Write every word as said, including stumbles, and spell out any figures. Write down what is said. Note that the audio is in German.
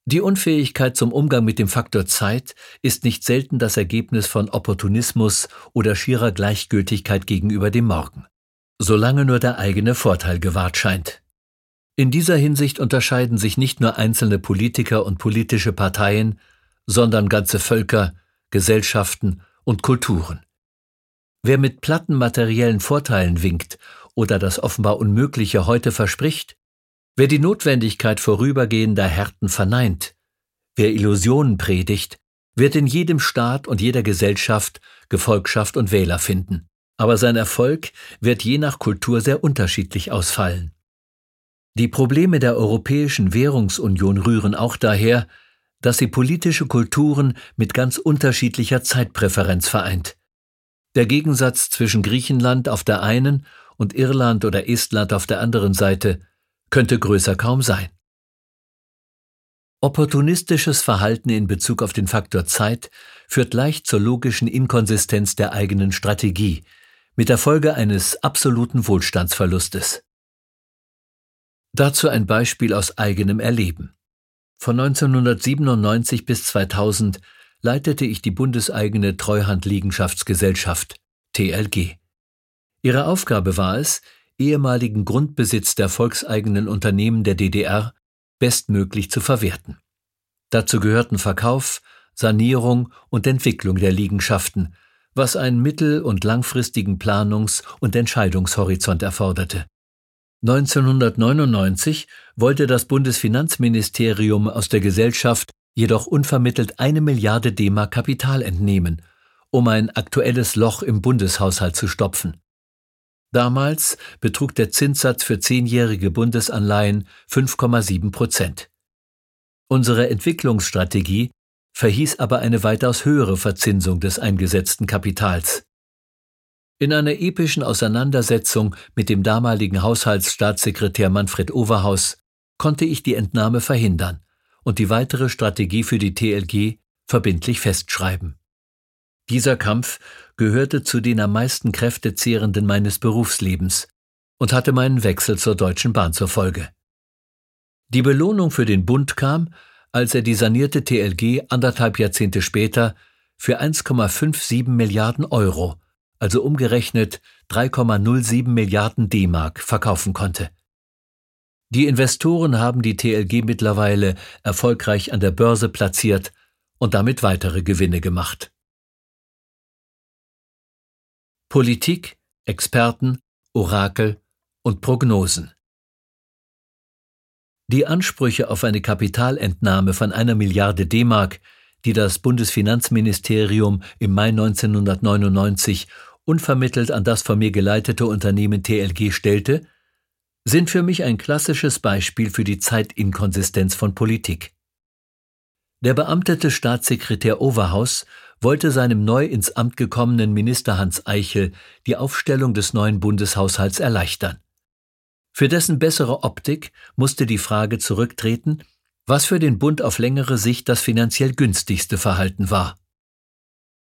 Die Unfähigkeit zum Umgang mit dem Faktor Zeit ist nicht selten das Ergebnis von Opportunismus oder schierer Gleichgültigkeit gegenüber dem Morgen, solange nur der eigene Vorteil gewahrt scheint. In dieser Hinsicht unterscheiden sich nicht nur einzelne Politiker und politische Parteien, sondern ganze Völker, Gesellschaften und Kulturen. Wer mit platten materiellen Vorteilen winkt oder das offenbar Unmögliche heute verspricht, wer die Notwendigkeit vorübergehender Härten verneint, wer Illusionen predigt, wird in jedem Staat und jeder Gesellschaft Gefolgschaft und Wähler finden. Aber sein Erfolg wird je nach Kultur sehr unterschiedlich ausfallen. Die Probleme der Europäischen Währungsunion rühren auch daher, dass sie politische Kulturen mit ganz unterschiedlicher Zeitpräferenz vereint. Der Gegensatz zwischen Griechenland auf der einen und Irland oder Estland auf der anderen Seite könnte größer kaum sein. Opportunistisches Verhalten in Bezug auf den Faktor Zeit führt leicht zur logischen Inkonsistenz der eigenen Strategie, mit der Folge eines absoluten Wohlstandsverlustes. Dazu ein Beispiel aus eigenem Erleben. Von neunzehnhundertsiebenundneunzig bis zweitausend leitete ich die bundeseigene Treuhandliegenschaftsgesellschaft, T L G. Ihre Aufgabe war es, ehemaligen Grundbesitz der volkseigenen Unternehmen der D D R bestmöglich zu verwerten. Dazu gehörten Verkauf, Sanierung und Entwicklung der Liegenschaften, was einen mittel- und langfristigen Planungs- und Entscheidungshorizont erforderte. neunzehnhundertneunundneunzig wollte das Bundesfinanzministerium aus der Gesellschaft jedoch unvermittelt eine Milliarde D-Mark Kapital entnehmen, um ein aktuelles Loch im Bundeshaushalt zu stopfen. Damals betrug der Zinssatz für zehnjährige Bundesanleihen fünf Komma sieben Prozent. Unsere Entwicklungsstrategie verhieß aber eine weitaus höhere Verzinsung des eingesetzten Kapitals. In einer epischen Auseinandersetzung mit dem damaligen Haushaltsstaatssekretär Manfred Overhaus konnte ich die Entnahme verhindern und die weitere Strategie für die T L G verbindlich festschreiben. Dieser Kampf gehörte zu den am meisten kräftezehrenden meines Berufslebens und hatte meinen Wechsel zur Deutschen Bahn zur Folge. Die Belohnung für den Bund kam, als er die sanierte T L G anderthalb Jahrzehnte später für eins Komma siebenundfünfzig Milliarden Euro, also umgerechnet drei Komma null sieben Milliarden D-Mark, verkaufen konnte. Die Investoren haben die T L G mittlerweile erfolgreich an der Börse platziert und damit weitere Gewinne gemacht. Politik, Experten, Orakel und Prognosen. Die Ansprüche auf eine Kapitalentnahme von einer Milliarde D-Mark, die das Bundesfinanzministerium im Mai neunzehnhundertneunundneunzig unvermittelt an das von mir geleitete Unternehmen T L G stellte, sind für mich ein klassisches Beispiel für die Zeitinkonsistenz von Politik. Der beamtete Staatssekretär Overhaus wollte seinem neu ins Amt gekommenen Minister Hans Eichel die Aufstellung des neuen Bundeshaushalts erleichtern. Für dessen bessere Optik musste die Frage zurücktreten, was für den Bund auf längere Sicht das finanziell günstigste Verhalten war.